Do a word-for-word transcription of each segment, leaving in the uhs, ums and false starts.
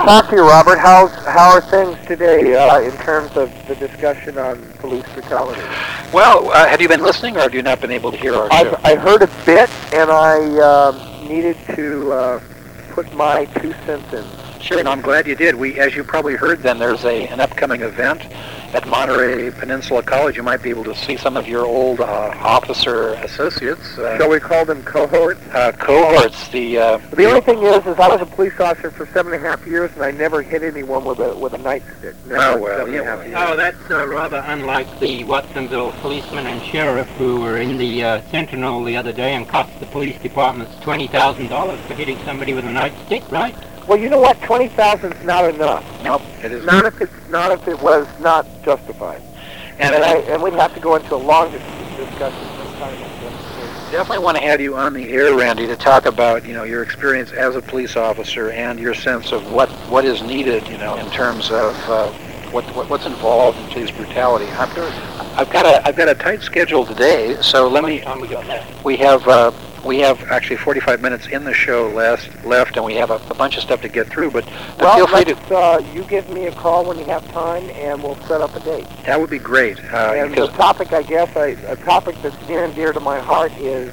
talk to you, Robert. How's, how are things today uh, in terms of the discussion on police brutality? Well, uh, have you been listening, or have you not been able to hear our show? I've, I heard a bit, and I um, needed to uh, put my two cents in. Sure, and I'm glad you did. We, as you probably heard, then there's a an upcoming event at Monterey Peninsula College. You might be able to see some of your old uh, officer associates. Uh, Shall we call them cohorts? Uh, cohorts. The uh, the only thing is, is I was a police officer for seven and a half years, and I never hit anyone with a with a nightstick. Never Oh well, seven and a half years. Oh, that's uh, rather unlike the Watsonville policeman and sheriff who were in the uh, Sentinel the other day and cost the police departments twenty thousand dollars for hitting somebody with a nightstick, right? Well, you know what? Twenty thousand is not enough. Nope, it is not if it's not if it was not justified. And, and, I, and we'd have to go into a long dis- discussion sometime. Definitely want to have you on the air, Randy, to talk about you know your experience as a police officer and your sense of what, what is needed, you know, in terms of uh, what, what what's involved in police brutality. I'm, I've got a I've got a tight schedule today, so let me. Time we got left? We have. Uh, We have actually forty-five minutes in the show last, left, and we have a, a bunch of stuff to get through, but, but well, feel free let's, to... Uh, you give me a call when you have time, and we'll set up a date. That would be great. Uh, and the topic, I guess, I, a topic that's near and dear to my heart is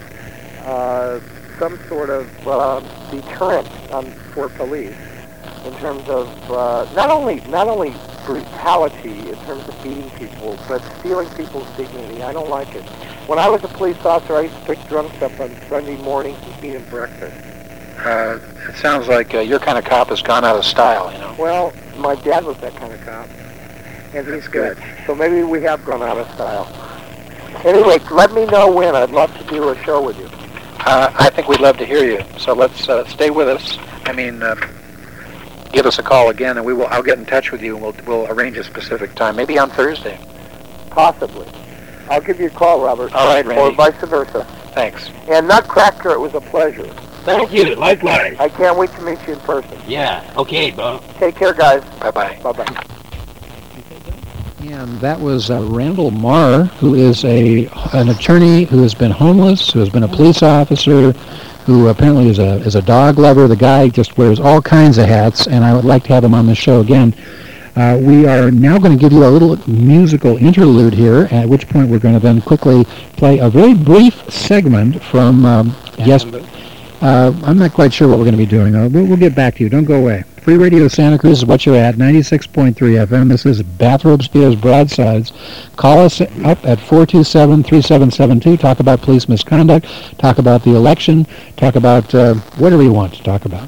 uh, some sort of uh, deterrent um, for police in terms of uh, not only not only brutality in terms of beating people, but stealing people's dignity. I don't like it. When I was a police officer, I used to pick drunks up on Sunday mornings and feed them breakfast. Uh, it sounds like uh, your kind of cop has gone out of style, you know. Well, my dad was that kind of cop, and he's good. So maybe we have gone out of style. Anyway, let me know when. I'd love to do a show with you. Uh, I think we'd love to hear you. So let's uh, stay with us. I mean, uh, give us a call again, and we will. I'll get in touch with you, and we'll we'll arrange a specific time, maybe on Thursday. Possibly. I'll give you a call, Robert. All right, Randy. Or vice versa. Thanks. And Nutcracker, it was a pleasure. Thank you. Likewise. I can't wait to meet you in person. Yeah. Okay, Bob. Take care, guys. Bye-bye. Bye-bye. And that was uh, Randall Marr, who is a an attorney who has been homeless, who has been a police officer, who apparently is a is a dog lover. The guy just wears all kinds of hats, and I would like to have him on the show again. Uh, we are now going to give you a little musical interlude here, at which point we're going to then quickly play a very brief segment from, um, yes, uh, I'm not quite sure what we're going to be doing. Uh, we'll, we'll get back to you. Don't go away. Free Radio Santa Cruz is what you're at, ninety-six point three F M. This is Bathrobe Spears Broadsides. Call us up at four two seven, three seven seven two. Talk about police misconduct. Talk about the election. Talk about uh, whatever you want to talk about.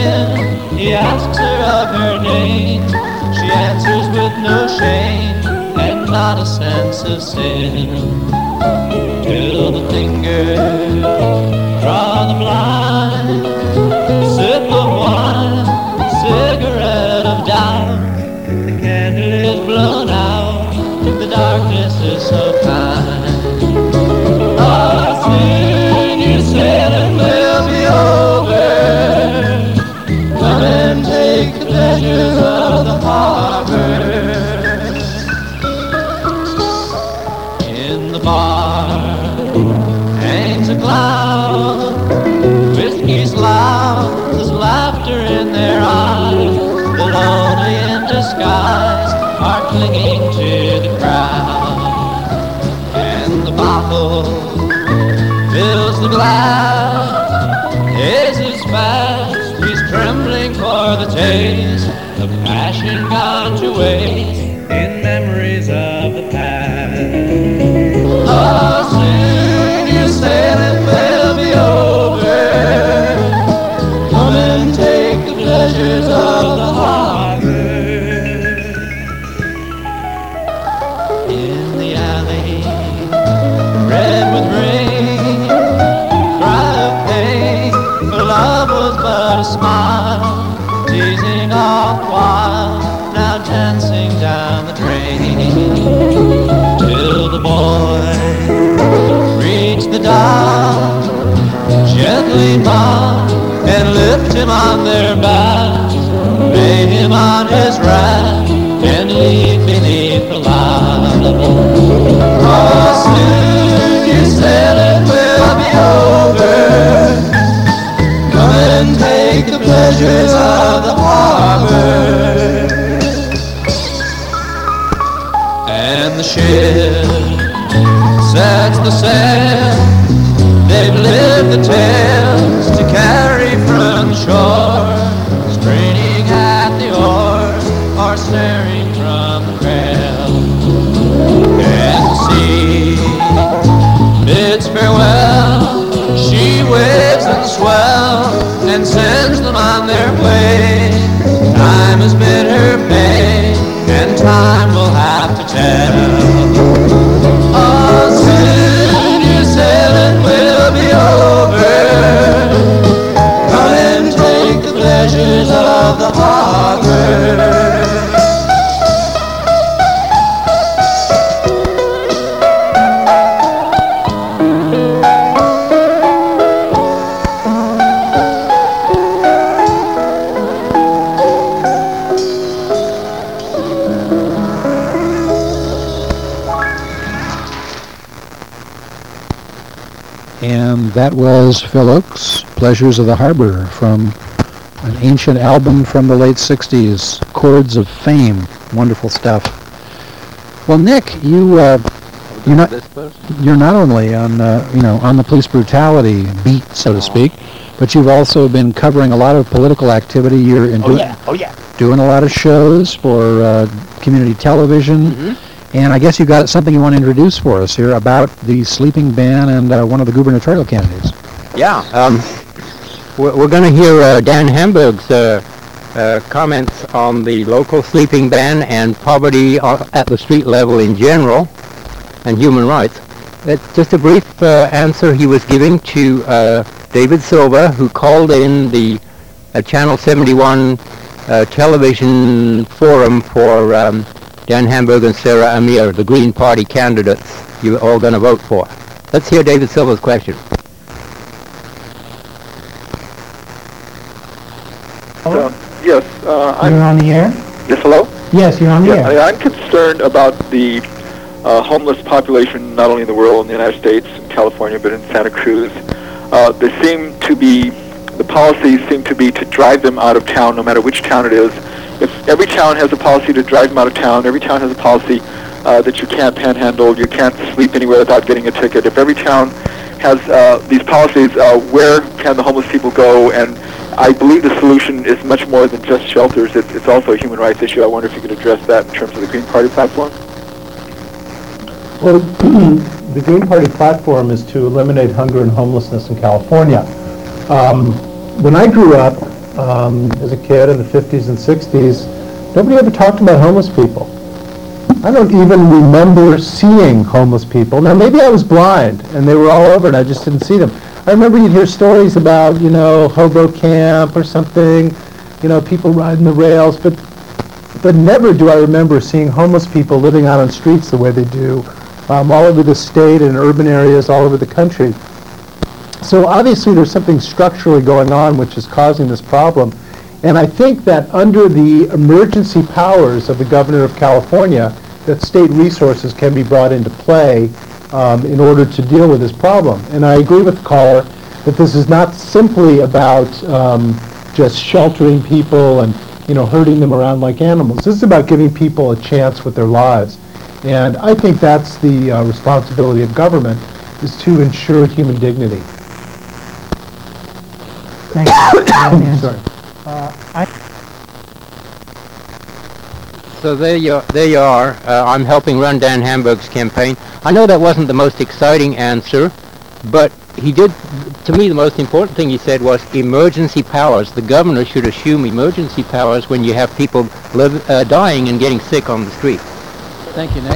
He asks her of her name. She answers with no shame. and not a sense of sin. Till the fingers draw the blind, sip of wine, cigarette of doubt. The candle is blown out, the darkness is so kind. Oh, soon your sailing will be over. Come and take the pleasures of the harbor. In the bar hangs a cloud, whiskey's loud, there's laughter in their eyes. The lonely in disguise are clinging to the crowd, and the bottle fills the glass. Is fast, he's trembling for the taste of passion gone to waste in memories of the past. Oh, soon your sailing will be over. Come and take the pleasures of the harbor. In the alley, red with rain, cry of pain, for love was but a smile, teasing all the while, now dancing down the drain. Till the boy reached the dock, gently knock and lift him on their backs, lay him on his raft and leave beneath the light. Oh, soon your sailing will be over. Come and take the pleasures of the harbor. And the ship sets the sail, they've lived the tales to carry from the shore, straining at the oars or staring from the rail. And the sea bids farewell, she waves and swells and sends them on their way. Time has been her pain, and time will have to tell. Oh, soon your sailing will be over. Come and take the pleasures of the harbor. And that was Phil Oakes, Pleasures of the Harbor, from an ancient album from the late sixties, Chords of Fame. Wonderful stuff. Well, Nick, you uh, you're not you're not only on uh, you know on the police brutality beat, so to speak, but you've also been covering a lot of political activity. You're in Oh doing, yeah, oh yeah. doing a lot of shows for uh, community television. Mm-hmm. And I guess you've got something you want to introduce for us here about the sleeping ban and uh, one of the gubernatorial candidates. Yeah, um, we're, we're going to hear uh, Dan Hamburg's uh, uh, comments on the local sleeping ban and poverty uh, at the street level in general and human rights. It's just a brief uh, answer he was giving to uh, David Silva, who called in the uh, Channel seventy-one uh, television forum for um, Dan Hamburg and Sarah Amir, the Green Party candidates you're all going to vote for. Let's hear David Silva's question. Uh, yes, uh, I'm, You're on the air? yes, hello? Yes, you're on the Yeah, air. I, I'm concerned about the uh, homeless population, not only in the world, in the United States, in California, but in Santa Cruz. Uh, they seem to be, the policies seem to be to drive them out of town, no matter which town it is. If every town has a policy to drive them out of town, every town has a policy uh, that you can't panhandle, you can't sleep anywhere without getting a ticket. If every town has uh, these policies, uh, where can the homeless people go? And I believe the solution is much more than just shelters. It's, it's also a human rights issue. I wonder if you could address that in terms of the Green Party platform. Well, the Green Party platform is to eliminate hunger and homelessness in California. Um, when I grew up um, as a kid in the fifties and sixties, nobody ever talked about homeless people. I don't even remember seeing homeless people. Now, maybe I was blind, and they were all over, and I just didn't see them. I remember you'd hear stories about, you know, hobo camp or something, you know, people riding the rails, but but never do I remember seeing homeless people living out on streets the way they do um, all over the state and urban areas all over the country. So obviously there's something structurally going on which is causing this problem. And I think that under the emergency powers of the governor of California, that state resources can be brought into play um, in order to deal with this problem. And I agree with the caller that this is not simply about um, just sheltering people and, you know, herding them around like animals. This is about giving people a chance with their lives. And I think that's the uh, responsibility of government, is to ensure human dignity. Thank you. Sorry. Uh, I So there you, there you are. Uh, I'm helping run Dan Hamburg's campaign. I know that wasn't the most exciting answer, but he did, to me the most important thing he said was emergency powers. The governor should assume emergency powers when you have people live, uh, dying and getting sick on the street. Thank you, Nick.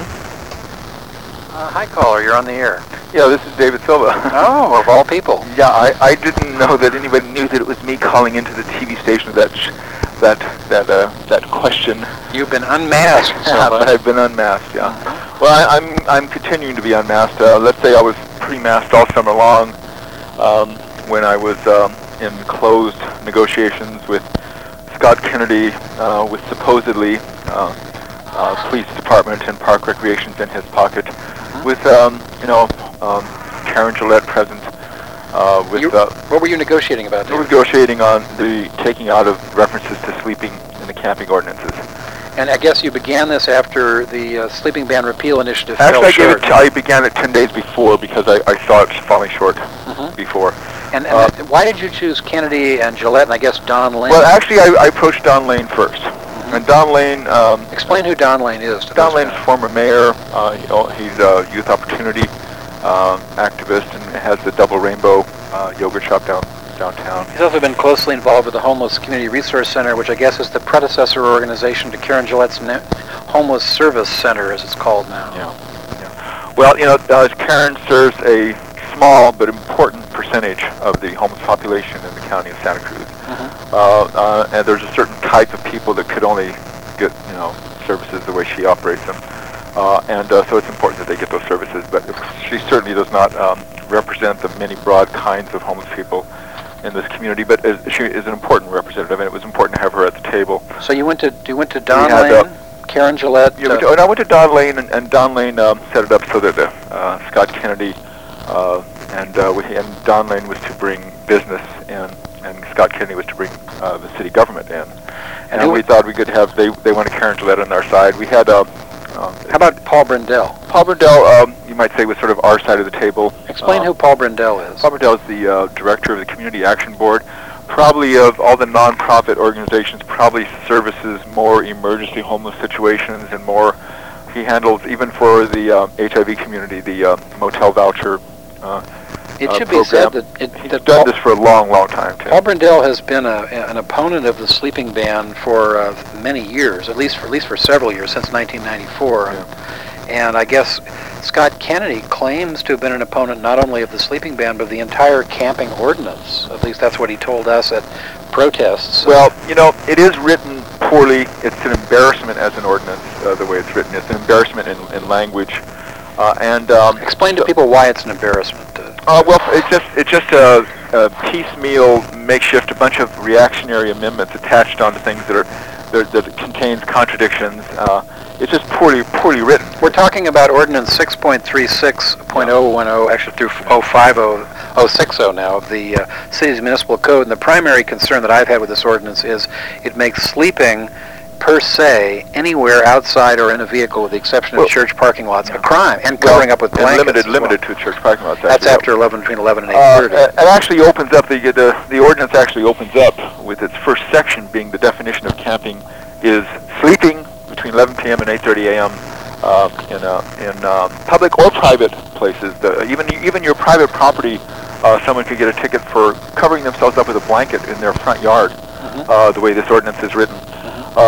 Uh, hi, caller. You're on the air. Yeah, this is David Silva. Oh, of all people. Yeah, I, I didn't know that anybody knew that it was me calling into the T V station that sh- that that uh, that question. You've been unmasked, Yeah, but Silva. I've been unmasked. Yeah. Well, I, I'm I'm continuing to be unmasked. Uh, let's say I was pre-masked all summer long um, when I was um, in closed negotiations with Scott Kennedy, uh, with supposedly uh, uh, police department and park recreations in his pocket, with um, you know um, Karen Gillette present. Uh, with You- uh, What were you negotiating about we're there? negotiating on the taking out of references to sleeping in the camping ordinances. And I guess you began this after the uh, sleeping ban repeal initiative Actually, fell I, gave short. it t- I began it ten days before because I, I saw it falling short Mhm. before. And, and uh, that- why did you choose Kennedy and Gillette and I guess Don Lane? Well, actually, I, I approached Don Lane first. And Don Lane, um, Explain who Don Lane is. To Don those Lane's guys. former mayor. Uh, you know, he's a youth opportunity um, activist and has the Double Rainbow uh, yoga shop down downtown. He's also been closely involved with the Homeless Community Resource Center, which I guess is the predecessor organization to Karen Gillette's ne- Homeless Service Center, as it's called now. Yeah. yeah. Well, you know, uh, Karen serves a small but important percentage of the homeless population in the county of Santa Cruz. Mhm. Uh, uh, and there's a certain type of people that could only get, you know, services the way she operates them. Uh, and uh, so it's important that they get those services. But she certainly does not um, represent the many broad kinds of homeless people in this community. But is, she is an important representative, and it was important to have her at the table. So you went to you went to Don had, uh, Lane, Karen Gillette. Yeah, uh, we, and I went to Don Lane, and, and Don Lane um, set it up so that uh, Scott Kennedy uh, and uh, we, and Don Lane was to bring business in, and Scott Kennedy was to bring uh, the city government in. And, who- we thought we could have they they wanted Karen Gillette on our side. We had uh, um, How about Paul Brindell? Paul Brindell, um, you might say, was sort of our side of the table. Explain Uh, who Paul Brindell is. Paul Brindell is the uh, director of the Community Action Board. Probably of all the nonprofit organizations, probably services more emergency homeless situations and more. He handles, even for the uh, H I V community, the uh, motel voucher uh, It uh, should be said that, program. it, He's that done Paul, this for a long, long time, too. Paul Brindell has been a, an opponent of the sleeping ban for uh, many years, at least for at least for several years, since nineteen ninety-four. Yeah. And I guess Scott Kennedy claims to have been an opponent not only of the sleeping ban, but of the entire camping ordinance. At least that's what he told us at protests. Well, you know, it is written poorly. It's an embarrassment as an ordinance, uh, the way it's written. It's an embarrassment in, in language. Uh, and um, Explain to people why it's an embarrassment. Uh, Uh, well, it's just it's just a, a piecemeal makeshift, a bunch of reactionary amendments attached onto things that are that, that contains contradictions. Uh, it's just poorly poorly written. We're talking about Ordinance six point three six point oh one oh, actually through oh five oh oh six oh now of the uh, city's municipal code. And the primary concern that I've had with this ordinance is it makes sleeping per se anywhere outside or in a vehicle, with the exception of Well, church parking lots, yeah. a crime, and covering Well, up with and blankets. limited as well. limited to church parking lots. That's actually. after eleven, between eleven and Uh, eight thirty. it actually opens up the, the the ordinance actually opens up with its first section being the definition of camping is sleeping between eleven p.m. and eight thirty a.m. Uh, in uh, in um, public or private places. The, even even your private property, uh, someone could get a ticket for covering themselves up with a blanket in their front yard. Mhm. Uh, the way this ordinance is written. Uh,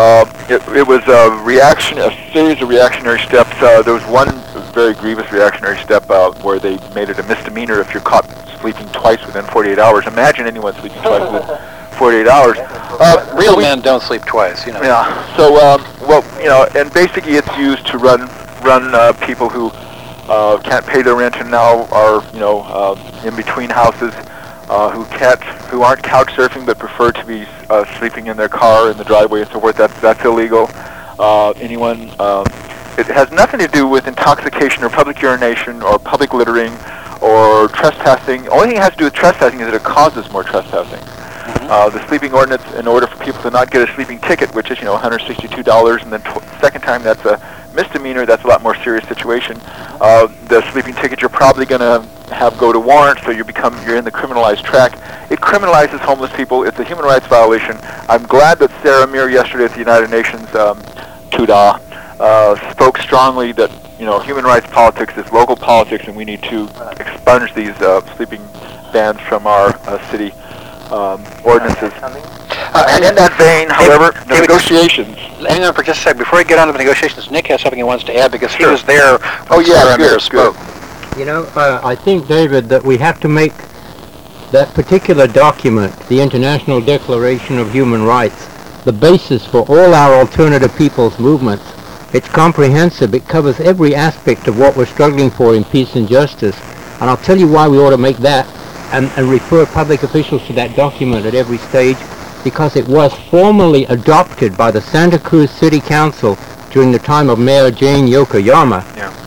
it, it was a reaction, a series of reactionary steps. Uh, there was one very grievous reactionary step uh, where they made it a misdemeanor if you're caught sleeping twice within forty-eight hours. Imagine anyone sleeping twice within forty-eight hours. Uh, Real so we, men don't sleep twice, you know. Yeah. So, um, well, you know, and basically it's used to run run uh, people who uh, can't pay their rent and now are, you know, uh, in between houses, uh, who can't, who aren't couch surfing but prefer to be uh, sleeping in their car in the driveway and so forth. That's that's illegal. Uh, anyone. Uh, it has nothing to do with intoxication or public urination or public littering or trespassing. The only thing it has to do with trespassing is that it causes more trespassing. Mm-hmm. Uh, the sleeping ordinance, in order for people to not get a sleeping ticket, which is, you know, one hundred sixty-two dollars, and then tw- second time that's a misdemeanor, that's a lot more serious situation. Uh, the sleeping ticket you're probably going to have go to warrant, so you become, you're in the criminalized track. It criminalizes homeless people. It's a human rights violation. I'm glad that Sarah Mir yesterday at the United Nations, um, TUDA, uh, spoke strongly that, you know, human rights politics is local politics, and we need to expunge these uh, sleeping bans from our uh, city um, ordinances. Uh, and in that vein, however, David, the negotiations. Hang on for just a sec. Before we get on to the negotiations, Nick has something he wants to add because Sure. he was there Oh, when yeah, Sarah Mir good, spoke. good. You know, uh, I think, David, that we have to make that particular document, the International Declaration of Human Rights, the basis for all our alternative people's movements. It's comprehensive. It covers every aspect of what we're struggling for in peace and justice. And I'll tell you why we ought to make that and, and refer public officials to that document at every stage, because it was formally adopted by the Santa Cruz City Council during the time of Mayor Jane Yokoyama.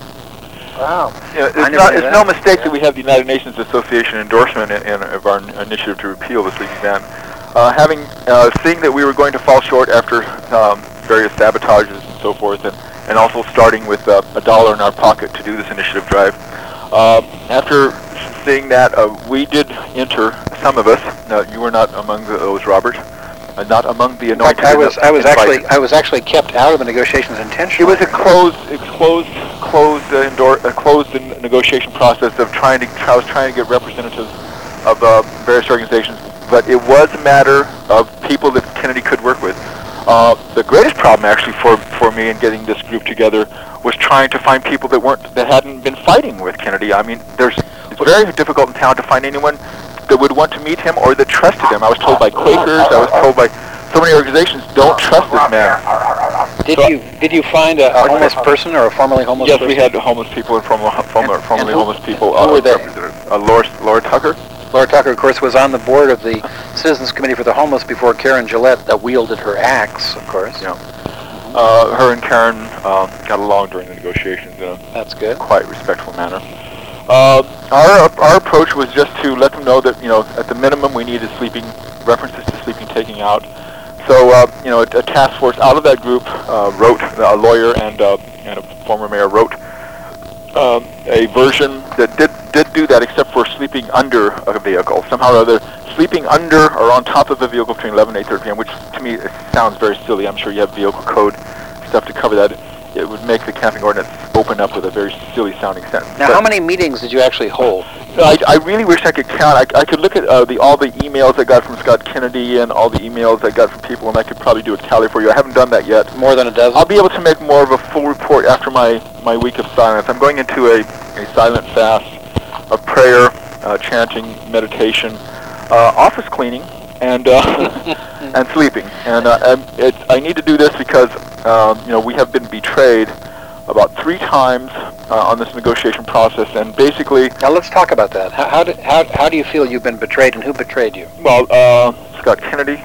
Wow. Yeah, it's I never not, knew it's that. no mistake that we have the United Nations Association endorsement in, in, of our initiative to repeal the sleeping ban. Uh, having, uh, seeing that we were going to fall short after um, various sabotages and so forth, and, and also starting with uh, a dollar in our pocket to do this initiative drive. Uh, after seeing that, uh, we did enter, some of us, uh, you were not among the, those, Robert, uh, not among the In fact, anointed. I was, I was invited. actually, I was actually kept out of the negotiations It intentionally. was a closed, a closed, closed, uh, endor- a closed in- negotiation process of trying to. I was trying to get representatives of uh, various organizations, but it was a matter of people that Kennedy could work with. Uh, the greatest problem, actually, for for me in getting this group together was trying to find people that weren't that hadn't been fighting with Kennedy. I mean, there's it's very difficult in town to find anyone that would want to meet him or that trusted him. I was told by Quakers. I was told by so many organizations, don't trust this man. Did So- you did you find a, a homeless person or a formerly homeless Yes, person? we had homeless people and former, former, And- formerly and who- homeless people. who uh, were they? represented. Uh, Laura, Laura Tucker. Laura Tucker, of course, was on the board of the Citizens Committee for the Homeless before Karen Gillette uh, wielded her axe, of course. Yeah. Uh, her and Karen uh, got along during the negotiations in a That's good. quite respectful manner. Uh, our our approach was just to let them know that, you know, at the minimum we needed sleeping, references to sleeping taking out. So, uh, you know, a, a task force out of that group uh, wrote, a lawyer and, uh, and a former mayor wrote um, a version that did, did do that, except for sleeping under a vehicle. Somehow or other, sleeping under or on top of a vehicle between eleven and eight thirty p m, which to me it sounds very silly. I'm sure you have vehicle code stuff to cover that. It would make the camping ordinance open up with a very silly sounding sentence. Now, But how many meetings did you actually hold? I, I really wish I could count. I, I could look at uh, the all the emails I got from Scott Kennedy and all the emails I got from people, and I could probably do a tally for you. I haven't done that yet. More than a dozen? I'll be able to make more of a full report after my, my week of silence. I'm going into a, a silent fast of prayer, uh, chanting, meditation, uh, office cleaning, and uh, and sleeping. And uh, um, it, I need to do this because um, you know, we have been betrayed about three times uh, on this negotiation process, and basically, Now, let's talk about that. How, how, did, how, how do you feel you've been betrayed, and who betrayed you? well, uh, Scott Kennedy,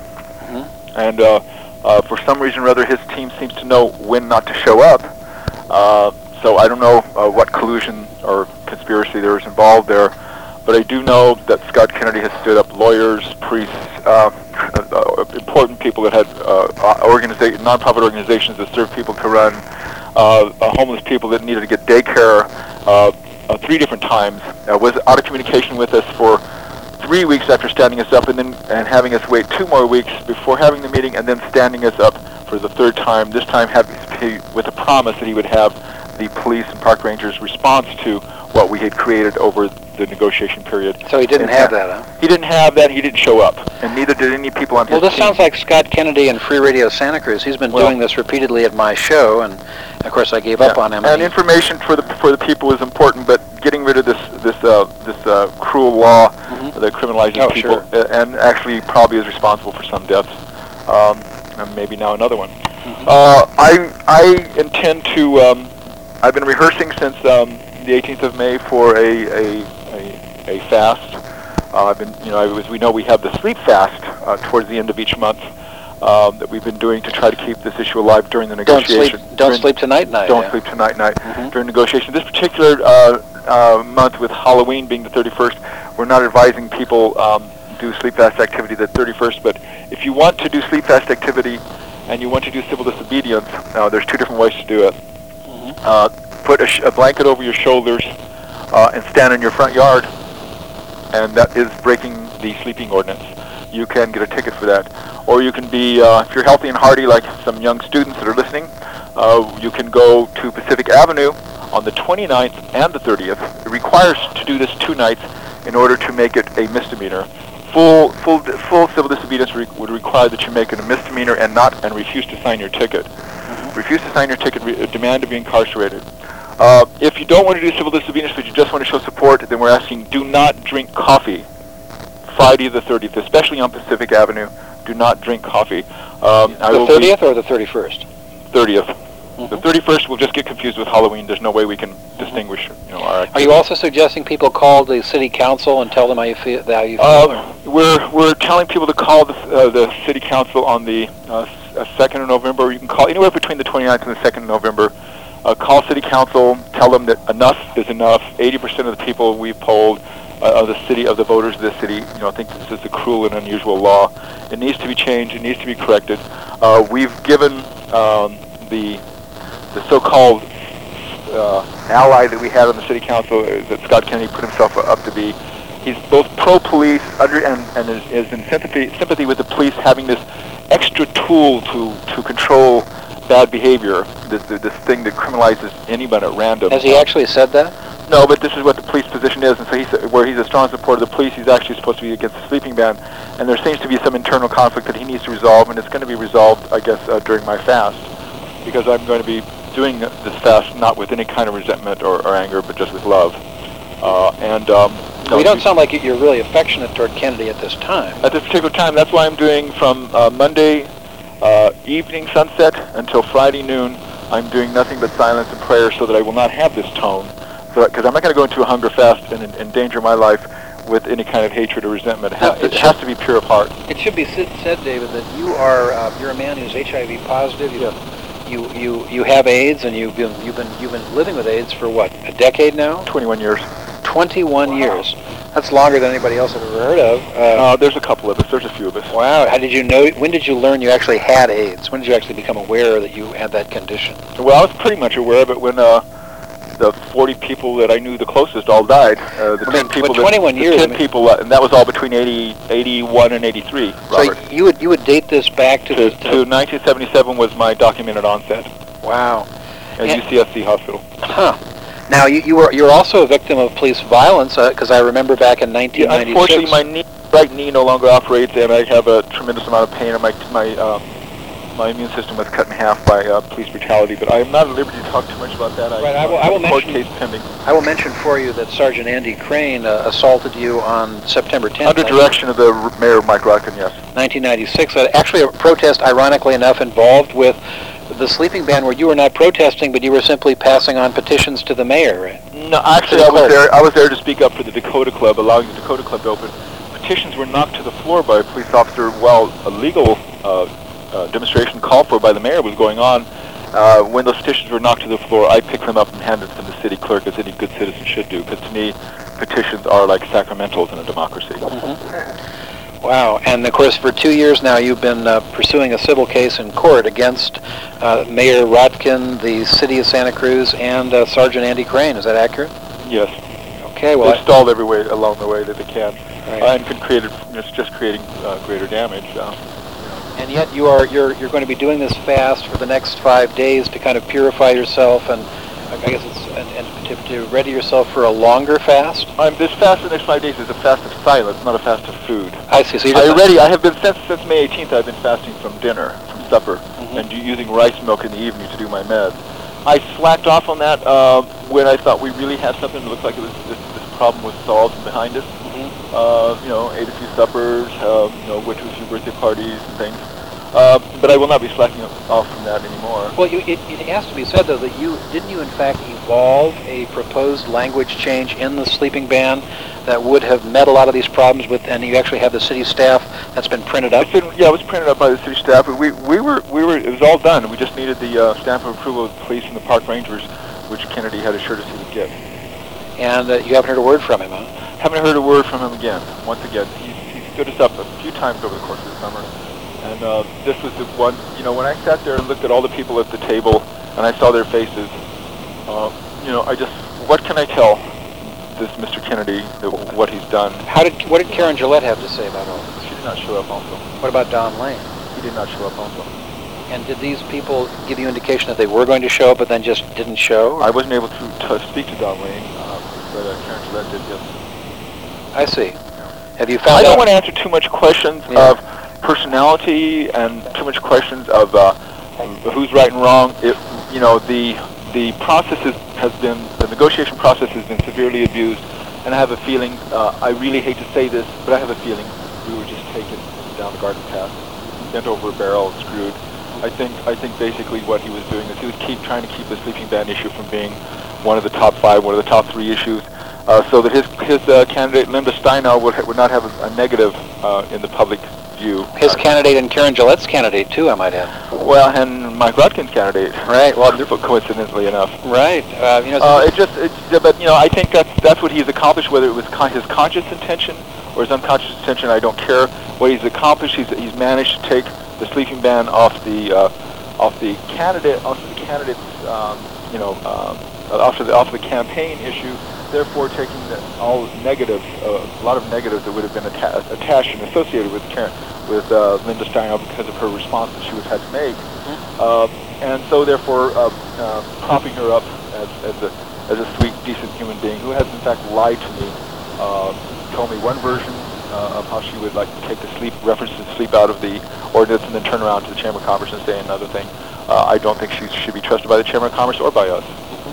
and uh, uh, for some reason or other, his team seems to know when not to show up. Uh, so I don't know uh, what collusion or conspiracy there is involved there, but I do know that Scott Kennedy has stood up lawyers, priests, uh, uh, important people that had uh, organiza- nonprofit organizations that serve people to run, uh, uh, homeless people that needed to get daycare uh, uh, three different times, uh, was out of communication with us for three weeks after standing us up, and then and having us wait two more weeks before having the meeting, and then standing us up for the third time, this time having, with a promise that he would have the police and park rangers' response to what we had created over the negotiation period. So he didn't And, have uh, that, huh? He didn't have that. He didn't show up, and neither did any people on Well, his this team. sounds like Scott Kennedy and Free Radio Santa Cruz. He's been Well- doing this repeatedly at my show, and of course I gave up Yeah. on him. And he- information for the for the people is important, but getting rid of this this uh, this uh, cruel law Mhm. that criminalizes Oh, people sure. uh, and actually probably is responsible for some deaths, um, and maybe now another one. Mhm. Uh, I I intend to. Um, I've been rehearsing since um, the eighteenth of May for a a a, a fast. Uh, I've been, you know, as we know, we have the sleep fast uh, towards the end of each month um, that we've been doing to try to keep this issue alive during the don't sleep, negotiation. don't During- sleep tonight, night. don't yeah. sleep tonight night Mhm. during negotiation. This particular uh, uh, month with Halloween being the thirty-first, we're not advising people um, do sleep fast activity the thirty-first, but if you want to do sleep fast activity and you want to do civil disobedience, uh, there's two different ways to do it. Mhm. Uh, put a, sh- a blanket over your shoulders uh, and stand in your front yard, and that is breaking the sleeping ordinance. You can get a ticket for that. Or you can be, uh, if you're healthy and hearty like some young students that are listening, uh, you can go to Pacific Avenue on the twenty-ninth and the thirtieth. It requires to do this two nights in order to make it a misdemeanor. Full, full, full civil disobedience re- would require that you make it a misdemeanor and not and refuse to sign your ticket. Refuse to sign your ticket, re- demand to be incarcerated. Uh, if you don't want to do civil disobedience, but you just want to show support, then we're asking do not drink coffee Friday the thirtieth, especially on Pacific Avenue. Do not drink coffee. Um, I The will be- thirtieth or the thirty-first? thirtieth. Mhm. The thirty-first will just get confused with Halloween. There's no way we can distinguish, you know, our Are activities. you also suggesting people call the city council and tell them how you feel? How you feel? Uh, we're we're telling people to call the uh, the city council on the uh, s- uh, second of November. You can call anywhere between the twenty-ninth and the second of November. Uh, call city council. Tell them that enough is enough. eighty percent of the people we've polled uh, of the city of the voters of the city, you know, think this is a cruel and unusual law. It needs to be changed. It needs to be corrected. Uh, we've given um, the the so-called uh, ally that we had on the city council, uh, that Scott Kennedy put himself up to be. He's both pro-police under and, and is, is in sympathy, sympathy with the police having this extra tool to, to control bad behavior, this, this thing that criminalizes anyone at random. Has he actually said that? No, but this is what the police position is, and so he's, where he's a strong supporter of the police, he's actually supposed to be against the sleeping ban, and there seems to be some internal conflict that he needs to resolve, and it's going to be resolved, I guess, uh, during my fast, because I'm going to be doing this fast not with any kind of resentment or, or anger, but just with love. Uh, and um, no, We don't you- sound like you're really affectionate toward Kennedy at this time. at this particular time, that's why I'm doing from uh, Monday uh, evening sunset until Friday noon, I'm doing nothing but silence and prayer so that I will not have this tone. Because I'm not going to go into a hunger fast and en- endanger my life with any kind of hatred or resentment. It has, No, to, it it has to be pure of heart. It should be said, said, David, that you are uh, you're a man who's H I V positive. You, Yes. you you you have AIDS, and you've been you've been you've been living with AIDS for what, a decade now? twenty-one years. twenty-one years. That's longer than anybody else I've ever heard of. Uh, Uh, there's a couple of us. There's a few of us. wow. How did you know? When did you learn you actually had AIDS? When did you actually become aware that you had that condition? Well, I was pretty much aware of it when uh, the forty people that I knew the closest all died. Uh, the I ten mean, people, but twenty-one that, years, the I ten mean- people, uh, and that was all between eighty, eighty-one and eighty-three. Robert. So you would you would date this back to to, the to nineteen seventy-seven was my documented onset wow. at And- U C S C Hospital. Huh. Now you you were you were also a victim of police violence because I remember back in nineteen Yeah, ninety-six. unfortunately, my knee, right knee no longer operates, and I have a tremendous amount of pain, and my my uh, my immune system was cut in half by uh, police brutality. But I am not at liberty to talk too much about that. Right, I will- I will have a court mention- case pending. I will mention for you that Sergeant Andy Crane uh, assaulted you on September tenth, Under direction of the r- Mayor Mike Rotkin, yes. nineteen ninety-six. Uh, actually, a protest, ironically enough, involved with the sleeping ban, where you were not protesting, but you were simply passing on petitions to the mayor. Right? No, actually, I was there. I was there to speak up for the Dakota Club, allowing the Dakota Club to open. Petitions were knocked to the floor by a police officer while a legal uh, uh, demonstration called for by the mayor was going on. Uh, when those petitions were knocked to the floor, I picked them up and handed them to the city clerk, as any good citizen should do. Because to me, petitions are like sacramentals in a democracy. Wow. And of course, for two years now, you've been uh, pursuing a civil case in court against uh, Mayor Rotkin, the city of Santa Cruz, and uh, Sergeant Andy Crane. Is that accurate? Yes. Okay. Well, They've stalled every way along the way that they can, Right. uh, and could create it's just creating uh, greater damage. Uh, and yet you are you're you're going to be doing this fast for the next five days to kind of purify yourself and uh, I guess it's and, and to, to ready yourself for a longer fast. I'm this fast for the next five days is a fast of silence, not a fast of food. I see. So you're I just already, I have been since since May eighteenth. I've been fasting from dinner, from supper, Mhm. and using rice milk in the evening to do my meds. I slacked off on that uh, when I thought we really had something that looked like it was this, this problem was solved and behind us. Mhm. Uh, you know, ate a few suppers, uh, you know, went to a few birthday parties and things. Uh, but I will not be slacking off from that anymore. Well, you, it, it has to be said, though, that you, didn't you in fact evolve a proposed language change in the sleeping ban that would have met a lot of these problems with, and you actually have the city staff that's been printed up? It's been, yeah, it was printed up by the city staff. We, we were, we were, it was all done. We just needed the uh, stamp of approval of the police and the park rangers, which Kennedy had assured us he would get. And uh, you haven't heard a word from him, huh? Haven't heard a word from him again. Once again, he, he stood us up a few times over the course of the summer. And uh, this was the one, you know, when I sat there and looked at all the people at the table and I saw their faces, uh, you know, I just, what can I tell this Mister Kennedy, that, what he's done? How did, what did Karen Gillette have to say about all this? She did not show up also. What about Don Lane? He did not show up also. And did these people give you indication that they were going to show up but then just didn't show? Or? I wasn't able to, to speak to Don Lane, uh, but uh, Karen Gillette did, yes. I see. Have you found I don't out? want to answer too much questions Yeah. of personality and too much questions of uh, who's right and wrong. It, you know, the the process is, has been, the negotiation process has been severely abused, and I have a feeling, uh, I really hate to say this, but I have a feeling we were just taken down the garden path, bent over a barrel, screwed. I think I think basically what he was doing is he was keep trying to keep the sleeping ban issue from being one of the top five, one of the top three issues, uh, so that his his uh, candidate Linda Steinau would ha would not have a, a negative uh, in the public view. His candidate and Karen Gillette's candidate too, I might add. Well, and Mike Rotkin's candidate. Right. Well, coincidentally enough. Right. Uh, you know. Uh, it just, it's, yeah, but you know, I think that's that's what he's accomplished. Whether it was con his conscious intention or his unconscious intention, I don't care. What he's accomplished, he's he's managed to take the sleeping ban off the uh, off the candidate, off the candidate's, um, you know, um, off of the off of the campaign issue. Therefore, taking the, all negatives, uh, a lot of negatives that would have been atta attached and associated with Karen, with uh, Linda Steinau because of her response that she would have had to make, mm-hmm. uh, and so therefore uh, uh, propping her up as, as a as a sweet, decent human being who has in fact lied to me, uh, told me one version uh, of how she would like to take the sleep reference to sleep out of the ordinance and then turn around to the Chamber of Commerce and say another thing. Uh, I don't think she should be trusted by the Chamber of Commerce or by us.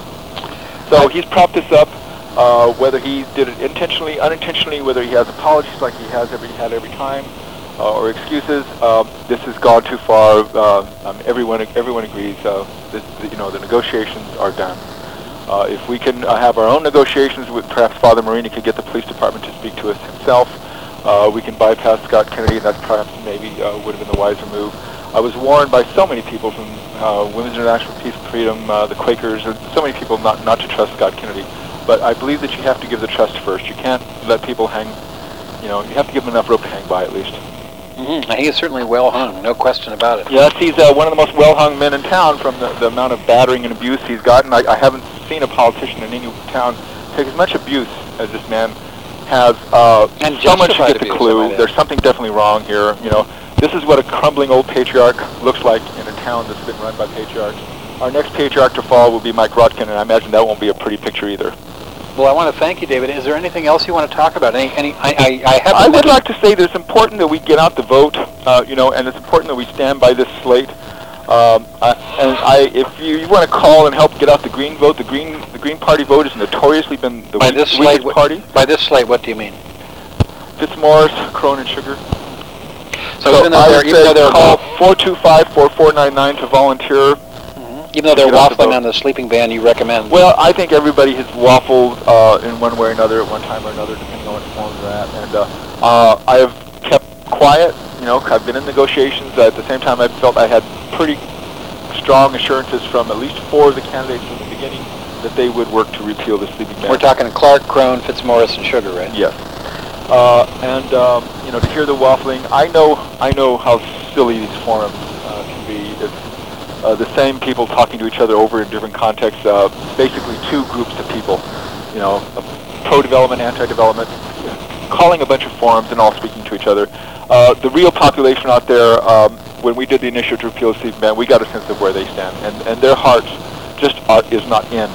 Mm-hmm. So he's propped us up. Uh, whether he did it intentionally, unintentionally, whether he has apologies like he has every had every time, uh, or excuses, uh, this has gone too far. Uh, um, everyone everyone agrees. Uh, this, you know, the negotiations are done. Uh, if we can uh, have our own negotiations with perhaps Father Marini could get the police department to speak to us himself. Uh, we can bypass Scott Kennedy, and that's perhaps maybe uh, would have been the wiser move. I was warned by so many people from uh, Women's International for Peace and Freedom, uh, the Quakers, and so many people not not to trust Scott Kennedy. But I believe that you have to give the trust first. You can't let people hang, you know, you have to give them enough rope to hang by at least. Mm-hmm. He is certainly well hung, no question about it. Yes, he's uh, one of the most well-hung men in town from the, the amount of battering and abuse he's gotten. I, I haven't seen a politician in any town take as much abuse as this man has. Uh, and so much to get abuse, the clue. There's something definitely wrong here. You know, this is what a crumbling old patriarch looks like in a town that's been run by patriarchs. Our next patriarch to fall will be Mike Rotkin, and I imagine that won't be a pretty picture either. Well, I want to thank you, David. Is there anything else you want to talk about? Any, any, I, I, I, have I would like to say that it's important that we get out the vote, uh, you know, and it's important that we stand by this slate. Um, I, and I, if you, you want to call and help get out the Green vote, the Green, the Green Party vote has notoriously been the by weak, this weakest slate, party. By this slate, what do you mean? Fitzmaurice, Crone, and Sugar. So, so even though I they're, would even though they're call four two five, four four nine nine to volunteer. Even though they're waffling on the sleeping ban, you recommend? Well, I think everybody has waffled uh, in one way or another at one time or another, depending on what form they're at. And uh, uh, I have kept quiet. You know, I've been in negotiations. At the same time, I felt I had pretty strong assurances from at least four of the candidates from the beginning that they would work to repeal the sleeping ban. We're talking Clark, Crone, Fitzmaurice, and Sugar, right? Yes. Uh, and um, you know, to hear the waffling, I know, I know how silly these forums uh, can be. It's, Uh, the same people talking to each other over in different contexts, uh, basically two groups of people, you know, pro-development, anti-development, calling a bunch of forums and all speaking to each other. Uh, the real population out there, um, when we did the initiative to repeal the sleeping ban, we got a sense of where they stand, and, and their hearts just are, is not in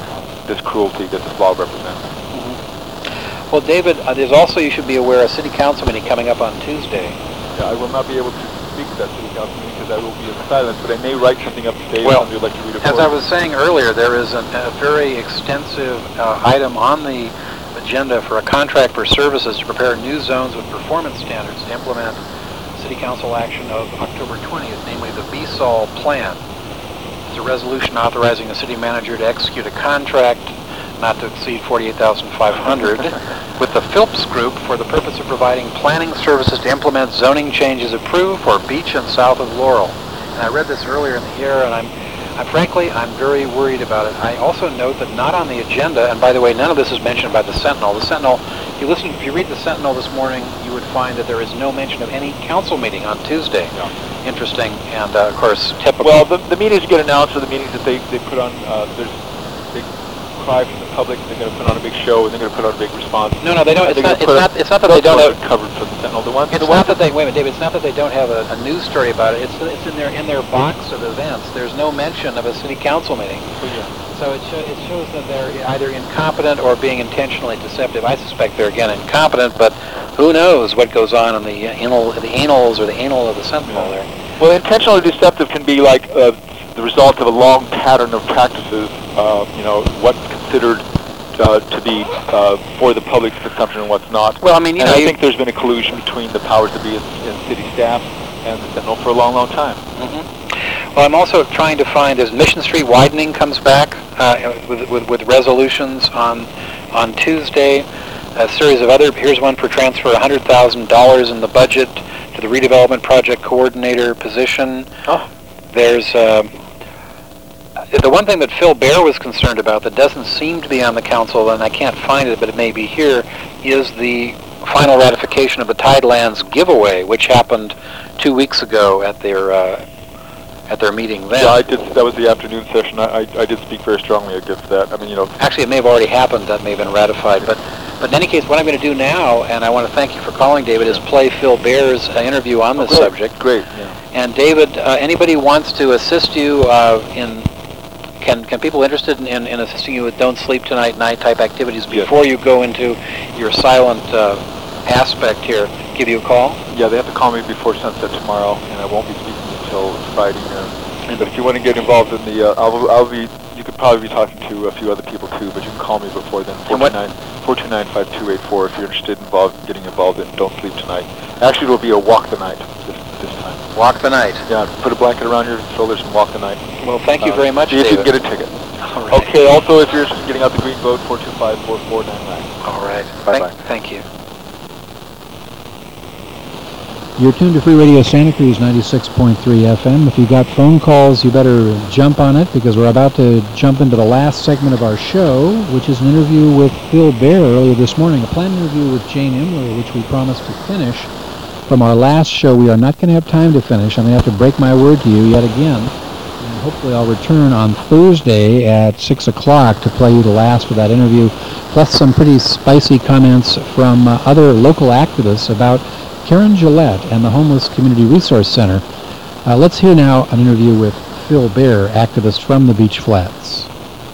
this cruelty that this law represents. Mm-hmm. Well, David, uh, there's also, you should be aware, a city council meeting coming up on Tuesday. Yeah, I will not be able to speak at that city council meeting because I will be in silence, but I may write something up today well, if somebody would like to read it. As I was saying earlier, there is an, a very extensive uh, item on the agenda for a contract for services to prepare new zones with performance standards to implement City Council action of October twentieth, namely the B S O L plan. It's a resolution authorizing the city manager to execute a contract not to exceed forty-eight thousand five hundred dollars with the Phillips Group for the purpose of providing planning services to implement zoning changes approved for Beach and south of Laurel. And I read this earlier in the year, and I'm, I'm frankly, I'm very worried about it. I also note that not on the agenda, and by the way, none of this is mentioned by the Sentinel. The Sentinel, if you listen, if you read the Sentinel this morning, you would find that there is no mention of any council meeting on Tuesday. No. Interesting, and uh, of course, typical. Well, the, the meetings get announced, or the meetings that they, they put on, uh, there's big cry from the public, they're going to put on a big show, and they're going to put on a big response. No, no, they don't. It's They're not. gonna It's put not. a- It's not that they don't those have. are covered for the Sentinel. The ones, It's the not ones that they. Wait a minute, David. It's not that they don't have a, a news story about it. It's it's in their in their box of events. There's no mention of a city council meeting. Oh, yeah. So it, show, it shows that they're either incompetent or being intentionally deceptive. I suspect they're again incompetent, but who knows what goes on in the anal, the anals or the anal of the Sentinel there. Well, intentionally deceptive can be like uh, the result of a long pattern of practices, uh, you know, what's considered uh, to be uh, for the public's consumption and what's not. Well, I mean, you and know, I you, think there's been a collusion between the powers that be in, in city staff and the Sentinel for a long, long time. Mm-hmm. Well, I'm also trying to find, as Mission Street widening comes back uh, with, with, with resolutions on on Tuesday, a series of other, here's one for transfer one hundred thousand dollars in the budget to the redevelopment project coordinator position. Oh. There's uh, the one thing that Phil Baer was concerned about that doesn't seem to be on the council, and I can't find it, but it may be here, is the final ratification of the Tidelands giveaway, which happened two weeks ago at their uh, at their meeting then. Yeah, I did. That was the afternoon session. I, I, I did speak very strongly against that. I mean, you know. Actually, it may have already happened. That may have been ratified. But, but in any case, what I'm going to do now, and I want to thank you for calling, David, is play Phil Baer's uh, interview on this oh, great, subject. Great. Yeah. And David, uh, anybody wants to assist you uh, in? Can can people interested in, in, in assisting you with Don't Sleep Tonight night type activities before yes. you go into your silent uh, aspect here, give you a call? Yeah, they have to call me before sunset tomorrow, and I won't be speaking until Friday noon. But if you want to get involved in the, uh, I'll, I'll be, you could probably be talking to a few other people too, but you can call me before then, four two nine, five two eight four if you're interested in involved, getting involved in Don't Sleep Tonight. Actually, it'll be a walk the night this, this time. Walk the night. Yeah, put a blanket around your shoulders and walk the night. Well, thank you uh, very much, see if David. you can get a ticket. All right. Okay, also if you're interested in getting out the green vote, four two five, four four nine nine. All right. Bye-bye. Thank, thank you. You're tuned to Free Radio Santa Cruz ninety-six point three F M. If you got phone calls, you better jump on it because we're about to jump into the last segment of our show, which is an interview with Phil Baer earlier this morning, a planned interview with Jane Imler, which we promised to finish. From our last show, we are not going to have time to finish. I'm going to have to break my word to you yet again. And hopefully I'll return on Thursday at six o'clock to play you the last of that interview, plus some pretty spicy comments from uh, other local activists about Karen Gillette and the Homeless Community Resource Center. Uh, let's hear now an interview with Phil Baer, activist from the Beach Flats.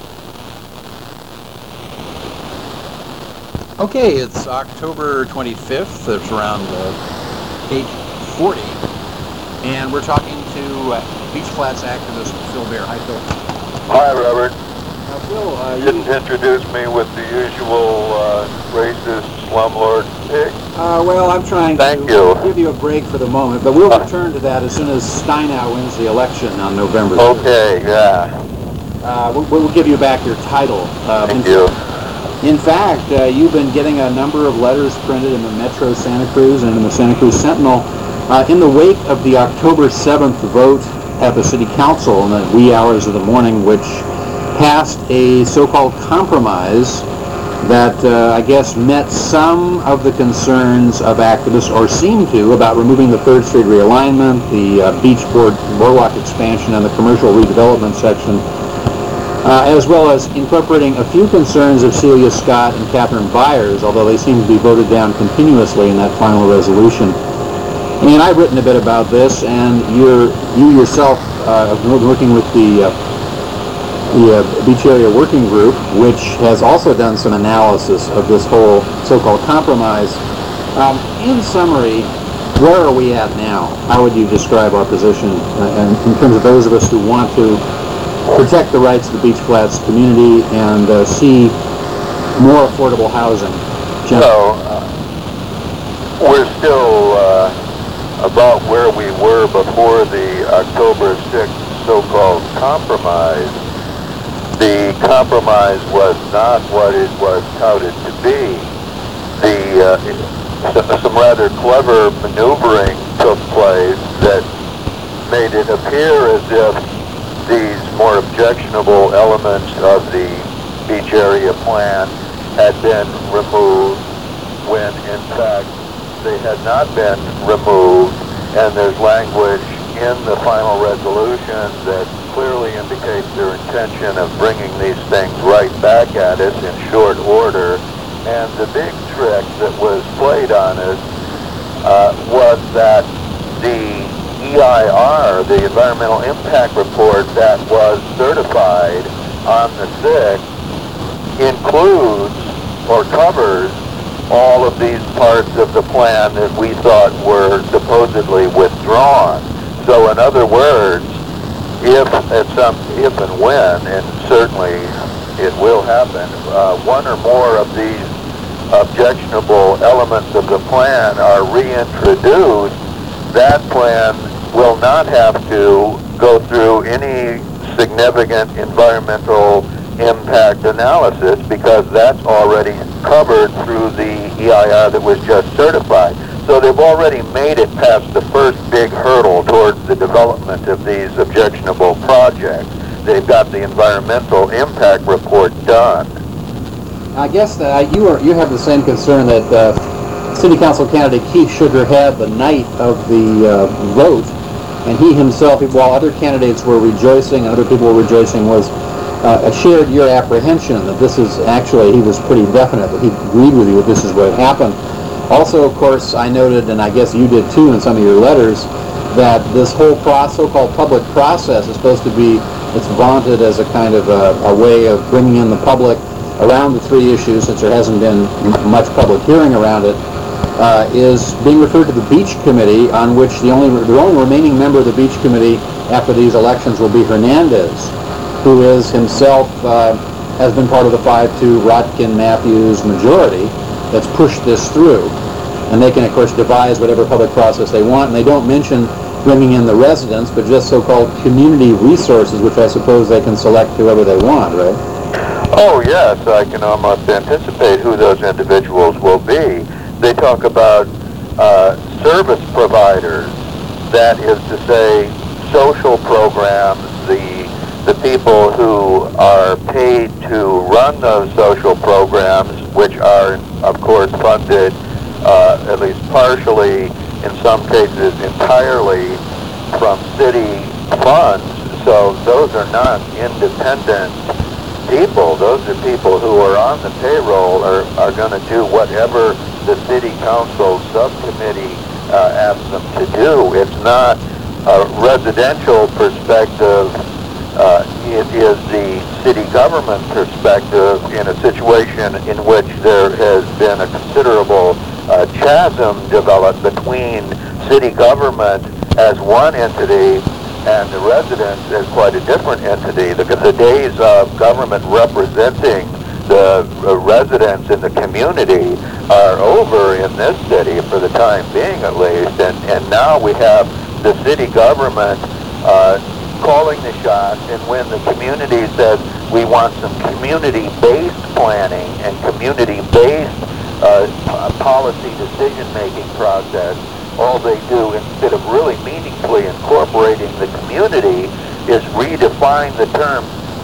Okay, it's October twenty-fifth. It's around uh, eight forty, and we're talking to uh, Beach Flats activist Phil Baer. Hi, Phil. Hi, Robert. Now, Phil, uh, you didn't introduce me with the usual uh, racist slumlord pick. Uh, well, I'm trying Thank to you. give you a break for the moment, but we'll return to that as soon as Steinow wins the election on November third. Okay, yeah. Uh, we'll, we'll give you back your title. Uh, Thank in, you. In fact, uh, you've been getting a number of letters printed in the Metro Santa Cruz and in the Santa Cruz Sentinel uh, in the wake of the October seventh vote at the City Council in the wee hours of the morning, which passed a so-called compromise that uh, I guess met some of the concerns of activists, or seemed to, about removing the third Street realignment, the uh, beach board boardwalk expansion, and the commercial redevelopment section, uh, as well as incorporating a few concerns of Celia Scott and Catherine Byers, although they seem to be voted down continuously in that final resolution. And I've written a bit about this, and you're, you yourself uh, have been working with the uh, the uh, Beach Area Working Group, which has also done some analysis of this whole so-called compromise. Um, in summary, where are we at now? How would you describe our position uh, in terms of those of us who want to protect the rights of the Beach Flats community and uh, see more affordable housing? Jim? So, uh, we're still uh, about where we were before the October sixth so-called compromise. The compromise was not what it was touted to be. The uh, some rather clever maneuvering took place that made it appear as if these more objectionable elements of the beach area plan had been removed when in fact they had not been removed, and there's language in the final resolution that clearly indicates their intention of bringing these things right back at us in short order. And the big trick that was played on us uh, was that the E I R, the Environmental Impact Report that was certified on the sixth, includes or covers all of these parts of the plan that we thought were supposedly withdrawn. So in other words, if at some, if and when, and certainly it will happen, uh, one or more of these objectionable elements of the plan are reintroduced, that plan will not have to go through any significant environmental impact analysis because that's already covered through the E I R that was just certified. So they've already made it past the first big hurdle towards the development of these objectionable projects. They've got the environmental impact report done. I guess that you are you have the same concern that uh, City Council candidate Keith Sugar had the night of the uh, vote, and he himself, while other candidates were rejoicing, other people were rejoicing, was uh, shared your apprehension that this is actually, he was pretty definite that he agreed with you that this is what happened. Also, of course, I noted, and I guess you did too in some of your letters, that this whole pro- so-called public process is supposed to be, it's vaunted as a kind of a, a way of bringing in the public around the three issues, since there hasn't been much public hearing around it, uh, is being referred to the Beach Committee, on which the only the only remaining member of the Beach Committee after these elections will be Hernandez, who is himself, uh, has been part of the five two Rotkin-Matthews majority that's pushed this through. And they can, of course, devise whatever public process they want, and they don't mention bringing in the residents, but just so-called community resources, which I suppose they can select whoever they want, right? Oh, yes, I can almost anticipate who those individuals will be. They talk about uh, service providers, that is to say, social programs, the the people who are paid to run those social programs, which are, of course, funded uh, at least partially, in some cases entirely, from city funds. So those are not independent people. Those are people who are on the payroll, or are going to do whatever the city council subcommittee uh, asks them to do. It's not a residential perspective. Uh, it is the city government perspective in a situation in which there has been a considerable uh, chasm developed between city government as one entity and the residents as quite a different entity. The, the days of government representing the uh, residents in the community are over in this city for the time being, at least, and, and now we have the city government uh, calling the shots, and when the community says we want some community-based planning and community-based uh, policy decision-making process, all they do, instead of really meaningfully incorporating the community, is redefine the term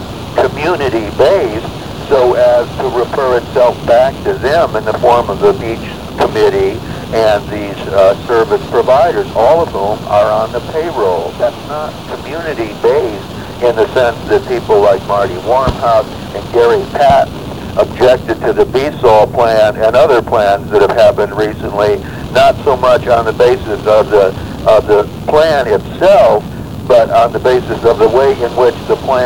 community-based so as to refer itself back to them in the form of the beach committee and these uh, service providers, all of whom are on the payroll. That's not community-based in the sense that people like Marty Warmhouse and Gary Patton objected to the B S O L plan and other plans that have happened recently, not so much on the basis of the of the plan itself, but on the basis of the way in which the plan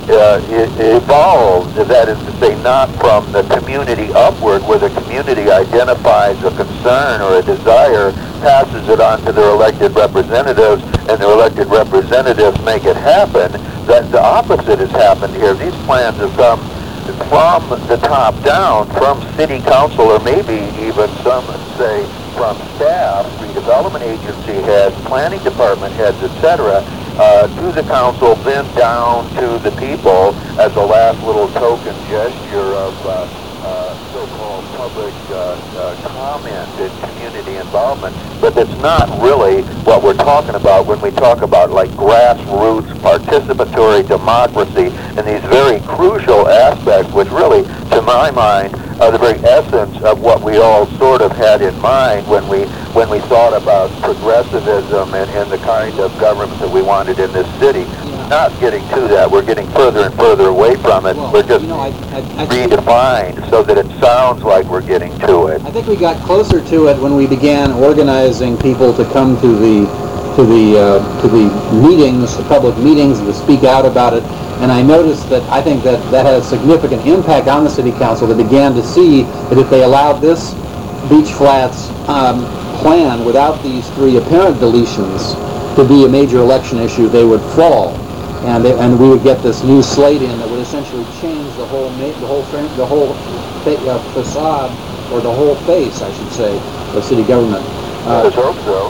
uh, e- evolves, that is to say, not from the community upward, where the community identifies a concern or a desire, passes it on to their elected representatives, and their elected representatives make it happen. That the opposite has happened here. These plans have come from the top down, from city council, or maybe even some say from staff, redevelopment agency heads, planning department heads, et cetera, uh, to the council, then down to the people as a last little token gesture of uh, uh, so-called public uh, uh, comment and community involvement. But that's not really what we're talking about when we talk about like grassroots participatory democracy and these very crucial aspects, which really, to my mind, are the very essence of what we all sort of had in mind when we when we thought about progressivism and, and the kind of government that we wanted in this city. Yeah. Not getting to that. We're getting further and further away from it. Well, we're just you know, I, I, I redefined so that it sounds like we're getting to it. I think we got closer to it when we began organizing people to come to the to the uh, to the meetings, the public meetings, to speak out about it. And I noticed that I think that that had a significant impact on the city council. They began to see that if they allowed this Beach Flats um, plan without these three apparent deletions to be a major election issue, they would fall, and they, and we would get this new slate in that would essentially change the whole ma- the whole frame, the whole fa- uh, facade, or the whole face, I should say, of city government. Uh, Let's hope so.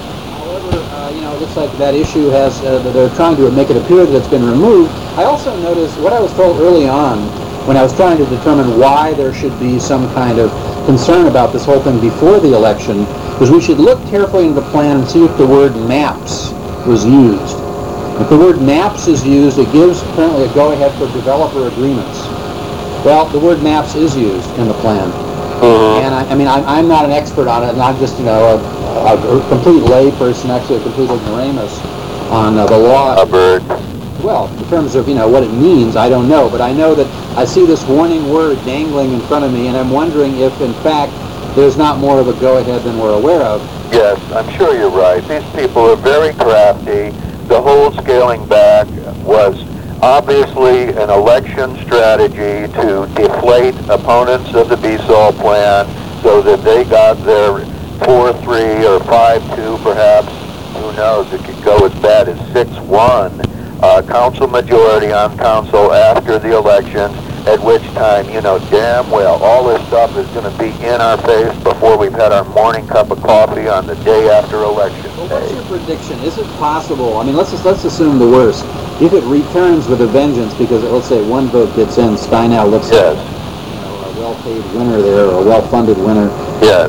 Uh, you know, it looks like that issue has, uh, they're trying to make it appear that it's been removed. I also noticed what I was told early on when I was trying to determine why there should be some kind of concern about this whole thing before the election, was we should look carefully into the plan and see if the word maps was used. If the word maps is used, it gives apparently a go-ahead for developer agreements. Well, the word maps is used in the plan. Uh-huh. And I, I mean, I'm, I'm not an expert on it, and I'm just, you know, a, a complete lay person, actually a complete ignoramus on uh, the law. A bird. Well, in terms of, you know, what it means, I don't know. But I know that I see this warning word dangling in front of me, and I'm wondering if, in fact, there's not more of a go-ahead than we're aware of. Yes, I'm sure you're right. These people are very crafty. The whole scaling back was obviously an election strategy to deflate opponents of the B S O L plan so that they got their four three or five two perhaps, who knows, it could go as bad as six one, uh, council majority on council after the elections, at which time, you know, damn well, all this stuff is going to be in our face before we've had our morning cup of coffee on the day after election well, day. What's your prediction? Is it possible, I mean, let's just, let's assume the worst. If it returns with a vengeance, because let's say one vote gets in, Steinow looks yes. like you know, a well-paid winner there, or a well-funded winner. Yes.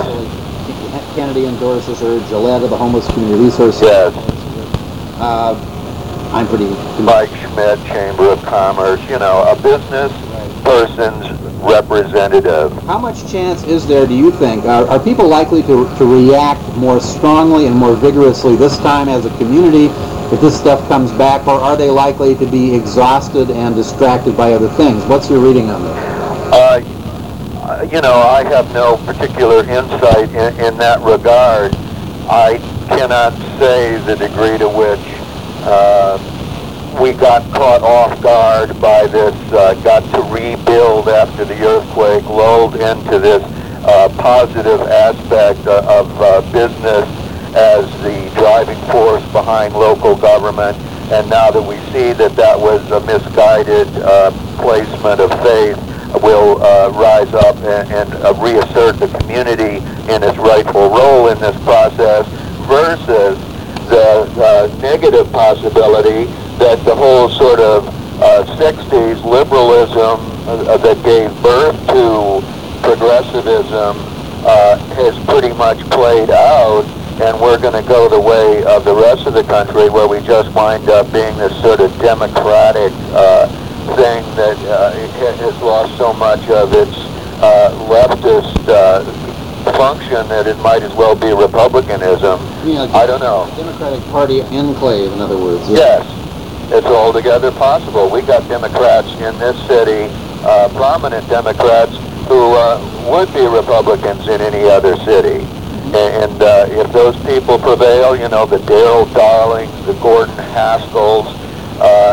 Kennedy endorses her, Gillette of the Homeless Community Resource Yes. Uh, I'm pretty... Mike Schmidt, Chamber of Commerce, you know, a business right. person's representative. How much chance is there, do you think? Are, are people likely to, to react more strongly and more vigorously this time as a community if this stuff comes back, or are they likely to be exhausted and distracted by other things? What's your reading on that? Uh, you know, I have no particular insight in, in that regard. I cannot say the degree to which uh, we got caught off guard by this, uh, got to rebuild after the earthquake, lulled into this uh, positive aspect of uh, business as the driving force behind local government, and now that we see that that was a misguided uh, placement of faith, will uh, rise up and, and uh, reassert the community in its rightful role in this process, versus the uh, negative possibility that the whole sort of uh, sixties liberalism uh, that gave birth to progressivism uh, has pretty much played out, and we're going to go the way of the rest of the country, where we just wind up being this sort of democratic uh, thing that uh, has lost so much of its uh, leftist uh, function that it might as well be republicanism. Yeah, like I don't know. Democratic Party enclave, in other words. Yes, it's altogether possible. We got Democrats in this city, uh, prominent Democrats, who uh, would be Republicans in any other city. And uh, if those people prevail, you know, the Darrell Darlings, the Gordon Haskells, uh,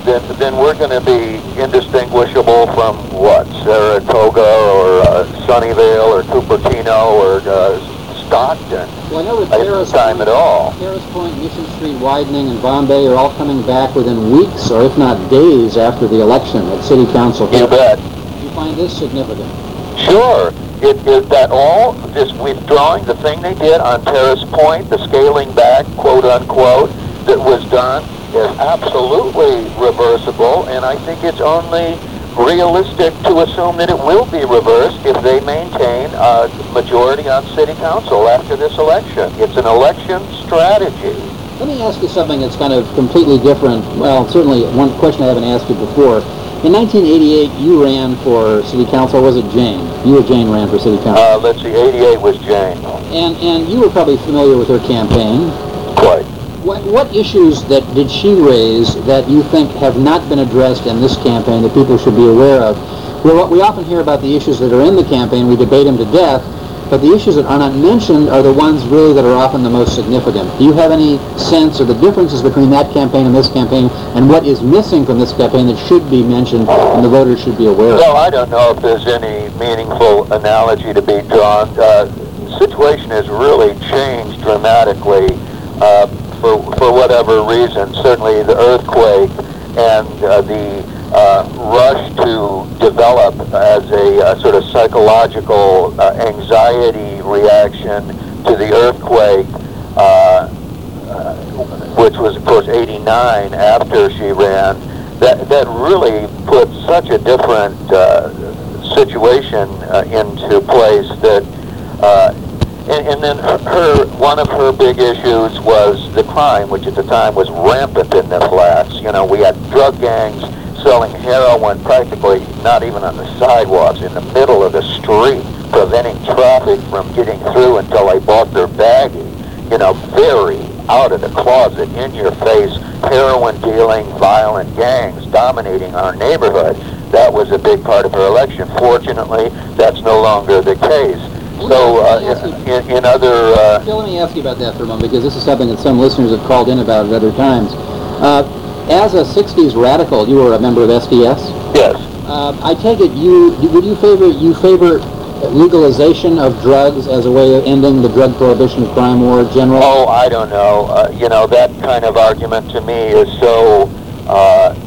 then then we're going to be indistinguishable from what, Saratoga or uh, Sunnyvale or Cupertino or uh, Stockton. Well, I know that At Terrace the time Point, at all. Terrace Point, Mission Street widening, and Bombay are all coming back within weeks, or if not days, after the election at City Council. You bet. Do you find this significant? Sure. It is that all this withdrawing, the thing they did on Terrace Point, the scaling back, quote unquote, that was done is absolutely reversible, and I think it's only realistic to assume that it will be reversed if they maintain a majority on City Council after this election. It's an election strategy. Let me ask you something that's kind of completely different. Well, certainly one question I haven't asked you before. In nineteen eighty-eight, you ran for City Council, or was it Jane? You or Jane ran for City Council? Uh, let's see, eighty-eight was Jane. And and you were probably familiar with her campaign. Quite. What, what issues that did she raise that you think have not been addressed in this campaign that people should be aware of? Well, we often hear about the issues that are in the campaign, we debate them to death, but the issues that are not mentioned are the ones really that are often the most significant. Do you have any sense of the differences between that campaign and this campaign, and what is missing from this campaign that should be mentioned and the voters should be aware of? Well, I don't know if there's any meaningful analogy to be drawn. Uh, the situation has really changed dramatically. Uh, For, for whatever reason, certainly the earthquake and uh, the uh, rush to develop as a uh, sort of psychological uh, anxiety reaction to the earthquake, uh, uh, which was of course eighty-nine after she ran, that, that really put such a different uh, situation uh, into place that uh, And, and then her, her, one of her big issues was the crime, which at the time was rampant in the flats. You know, we had drug gangs selling heroin practically not even on the sidewalks, in the middle of the street, preventing traffic from getting through until they bought their baggie. You know, very out of the closet, in your face, heroin dealing, violent gangs dominating our neighborhood. That was a big part of her election. Fortunately, that's no longer the case. So, uh, in, in other... Uh, Phil, let me ask you about that for a moment, because this is something that some listeners have called in about at other times. Uh, as a sixties radical, you were a member of S D S? Yes. Uh, I take it you, would you favor, you favor legalization of drugs as a way of ending the drug prohibition crime war general? Oh, I don't know. Uh, you know, that kind of argument to me is so uh,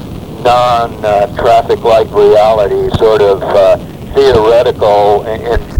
non-traffic-like reality, sort of uh, theoretical, and, and